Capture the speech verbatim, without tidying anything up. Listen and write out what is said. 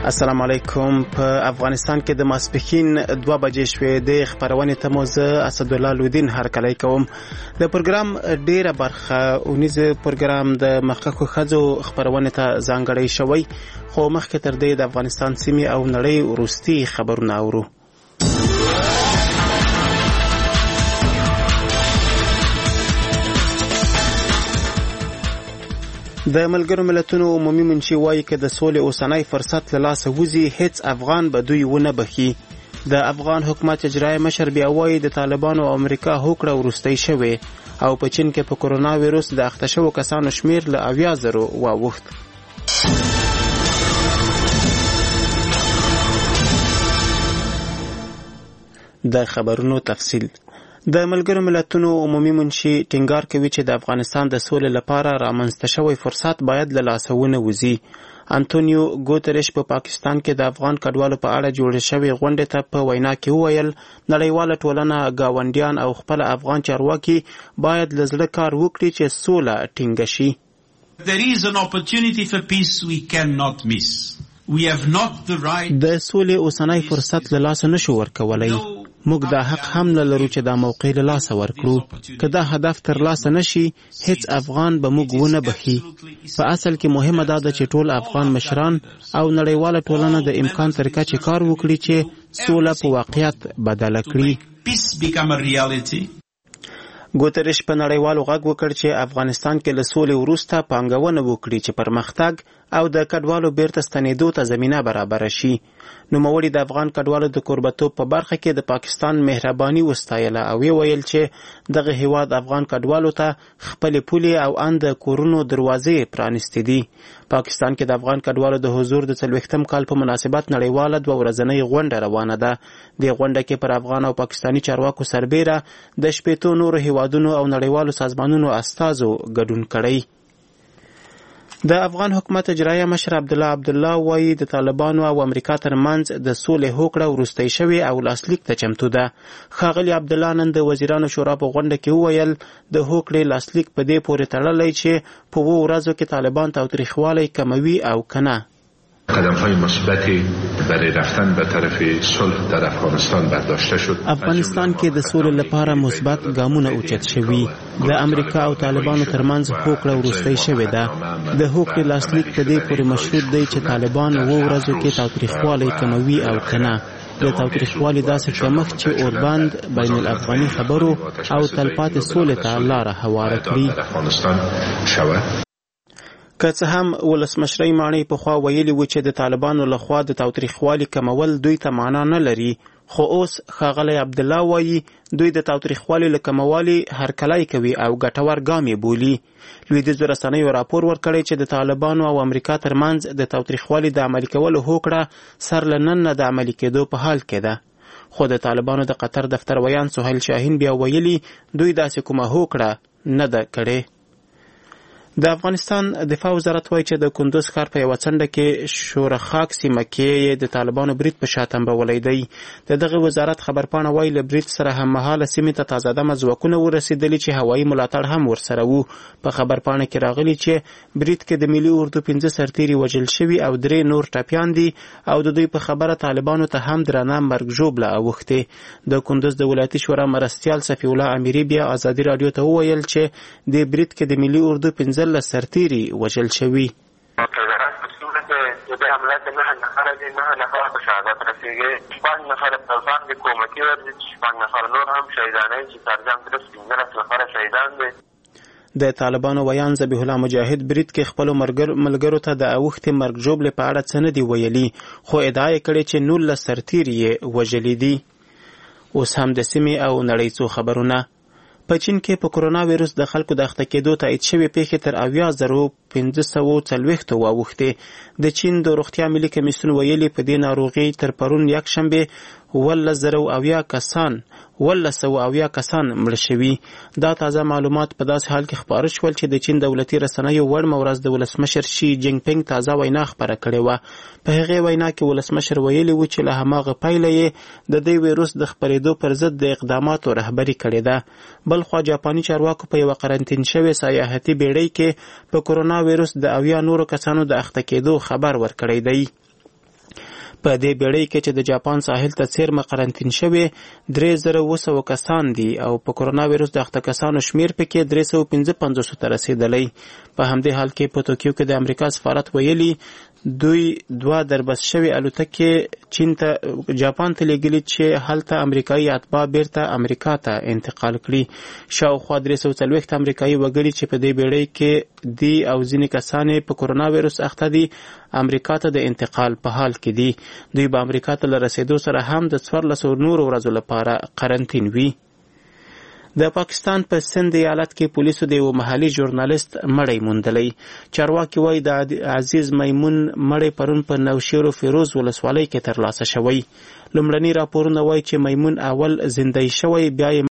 السلام علیکم. په افغانستان کې د ماسپښین دوه بجې شوې د خبرونې ته مو زه اسدالله لودین هرکلی کوم. د پروګرام ډیره برخه اونیز پروګرام د مخکښو ښځو خبرونې ته ځانګړی شوی، خو مخکې تر دې د افغانستان سیمې او نړۍ وروستي خبرونه اورو. د ملګرو ملتونو عمومي منشي وایي که د سولې اوسنی فرصت له لاسه وځي هیڅ افغان به دوی ونه بخي. د افغان حکومت اجرایي مشر بیا وایي د طالبانو او امریکا هوکړه وروستۍ شوې او په چین کې په کرونا ویروس د اخته شوو کسانو شمیر له اویا زرو واوښت. د خبرونو تفصیل. د ملګرو ملتونو عمومي منشي ټینګار کوي چې د افغانستان د سولې لپاره رامنځته شوی فرصت باید له لاسه ونه وځي. انټونیو ګوتریش په پاکستان کې د افغان کډوالو په اړه جوړې شوې غونډې ته په وینا کې وویل نړیواله ټولنه، ګاونډیان او خپل افغان چارواکي باید له زړه کار وکړي چې سوله ټینګه شي. There is an opportunity for peace we cannot miss. We have not the right. د سولې اوسنی فرصت له لاسه نشو ورکولی. موږ دا حق هم نه لرو چې دا موقع له لاسه ورکړو. که دا هدف تر لاسه نشي هیڅ افغان به موږ ونه بخي. په اصل کې مهمه دا ده چې ټول افغان مشران او نړیواله ټولنه د امکان تر کچې کار وکړي چې سوله په واقعیت بدله کړي. ګوتریش په نړیوالو غږ وکړ چې افغانستان کې له سولې وروسته پانګونه وکړي چې پرمختګ او د کډوالو بیرته ستنېدو ته زمینه برابره شي. نوموړي د افغان کډوالو د کوربتوب په برخه کې د پاکستان مهرباني وستایله او ویل چې دغه هیواد افغان کډوالو ته خپل پولې او اند کورونو دروازې پرانستې دي. پاکستان کې د افغان کډوالو د حضور د څلوېښتم کال په مناسبت نړیواله دوه ورځنۍ غونډه روانه ده. د غونډه کې پر افغان او پاکستاني چارواکو سربیره د شپېتو نورو هیوادونو او نړیوالو سازمانونو استازو ګډون کړی. د افغان حکومت اجرایه مشر عبدالله عبدالله وایي د طالبانو او امریکا ترمنځ د سولې هوکړه وروستۍ شوې او لاسلیک ته چمتو ده. ښاغلي عبدالله نن د وزیرانو شورا په غونډه کې وویل د هوکړې لاسلیک په دې پورې تړلی چې په اوو ورځو کې طالبان تاوتریخوالی کموي او که نه. قدم‌های مثبتی برای رفتن به طرف صلح در افغانستان برداشته شد. افغانستان کې د سولې لپاره مثبت ګامونه اوچت شوي. د امریکا او طالبانو ترمنځ هوکړه وروستۍ شوې ده. د هوکړې لاسلیک په دې پورې مشروط دی چې طالبان اوو ورځو کې تاوتریخوالی کموي او که نه. د تاوتریخوالي داسې کمښت چې اوربند بین الافغاني خبرو او تلپاتې سولې ته لاره هواره کړي. که څه هم ولسمشرۍ ماڼۍ پخوا ویلي و چې د طالبانو لخوا د تاوتریخوالي کمول دوی ته معنا نه لري، خو اوس ښاغلی عبدالله وایي دوی د تاوتریخوالي له کموالي هرکلی کوي او ګټور ګام یې بولي. لویدیځو رسنیو راپور ورکړی چې د طالبانو او امریکا ترمنځ د تاوتریخوالي د عملي کولو هوکړه سر له نن نه د عملي کېدو په حال کې ده. خو د طالبانو د قطر دفتر ویان سهیل شاهین بیا ویلي دوی داسې کومه هوکړه نه ده کړې. د افغانستان دفاع وزارت وایي چې د کندوز ښار په یوه څنډه کې شورخاک سیمه کې د طالبانو برید په شا تنبولی دی. د دغه وزارت خبرپاڼه وایي له برید سره هممهاله سیمې ته تازه دمه ځواکونه ورسېدلي چې هوایي ملاتړ هم ورسره وو. په خبرپاڼه کې راغلي چې برید کې د ملي اردو پنځه سرتیري وژل شوي او درې نور ټپیان دي او د دوی په خبره طالبانو ته هم درنه مرګ ژوبله اوښتې. د کندوز د ولایتي شورا مرستیال صفی الله امیري بیا ازادي راډیو ته وویل چې د برید کې د ملي اردو پنځه له سرتیري وژل شوي. د حمله د نهه نفره دي، نهه نفره په شهادت رسېږي، شپږ نفره افغان د کومکي ورځي، شپږ نفره نور هم شهیدانۍ چې ترجم درس پنځلس نفره شهیدان دي. د طالبانو ویان ذبیح الله مجاهد برید کې خپلو ملګرو ته د اوښتې مرګ ژوبلې په اړه څه نه دي ویلي، خو ادعا یې کړې چې نولس سرتیري یې وژلي دي. اوس هم د سیمې او نړۍ څو خبرونه. په چین کې په کرونا ویروس د خلکو د اخته کېدو تایید شوې پیښې تر اویا زرو پنځه سوه څلوېښتو واوښتې. د چین د روغتیا ملي کمیسیون ویلي په دې ناروغۍ تر پرون یکشنبې اوولس زره اویا کسان اوولس سوه اویا کسان مړه شوي. دا تازه معلومات په داسې حال کې خپاره شول چې د چین دولتي رسنیو وړمه ورځ د ولسمشر شي جینګ پینګ تازه وینا خپره کړې وه. په هغې وینا کې ولسمشر ویلي و چې له هماغه پیله یې د دې ویروس د خپرېدو پر ضد د اقداماتو رهبري کړې ده. بلخوا جاپاني چارواکو په یوه قرنطین شوې سیاحتي بیړۍ کې په کرونا ویروس د اویا نورو کسانو د اخته کېدو خبر ورکړی دی. په دې بیړۍ کې چې د جاپان ساحل ته څیرمه قرنطین شوي درې زره اوه سوه کسان دي او په کرونا ویروس د اخته کسانو شمیر پکې درې سوه پنځه پنځوس ته رسیدلی. په همدې حال کې په توکیو کې د امریکا سفارت ویلي دوی دوه دربس شوي الوتکې چین ته جاپان ته لیږلي چې هلته امریکایي اتباع بیرته امریکا ته انتقال کړي. شاوخوا درې سوه څلوېښت امریکایي وګړي چې په دې بیړۍ کې دي او ځینې کسان په کرونا ویروس اخته دي امریکا ته د انتقال په حال کې دي. دوی به امریکا ته له رسیدو سره هم د څوارلسو نورو ورځو لپاره قرنطین وي. د پاکستان په سند ایالت کې پولیسو د یو محلي ژورنالیست مړی موندلی. چارواکي وایي د عزیز میمون مړی پرون په نوشیر و فیروز ولسوالۍ کې ترلاسه شوی. لومړني راپورونه وایي چې میمون اول زنده‌ای شوی بیا